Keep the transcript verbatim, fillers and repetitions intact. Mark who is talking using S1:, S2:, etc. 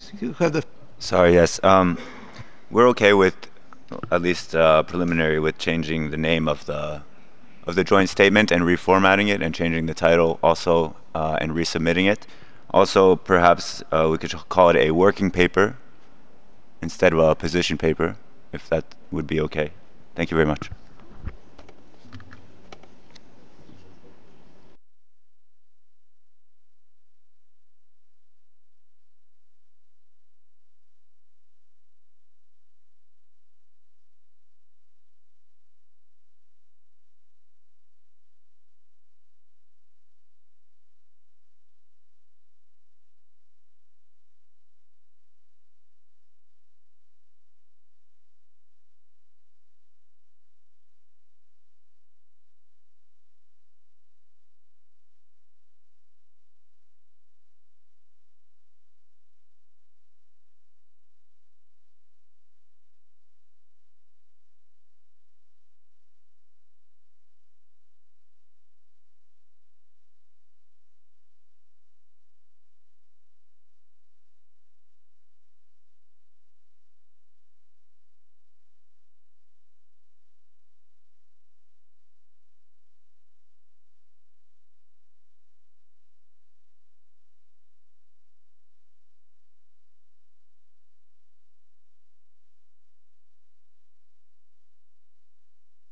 S1: You have the
S2: Sorry, yes. Um, we're okay with, at least uh, preliminary, with changing the name of the of the joint statement and reformatting it and changing the title also uh, and resubmitting it. Also, perhaps uh, we could call it a working paper instead of a position paper, if that would be okay. Thank you very much.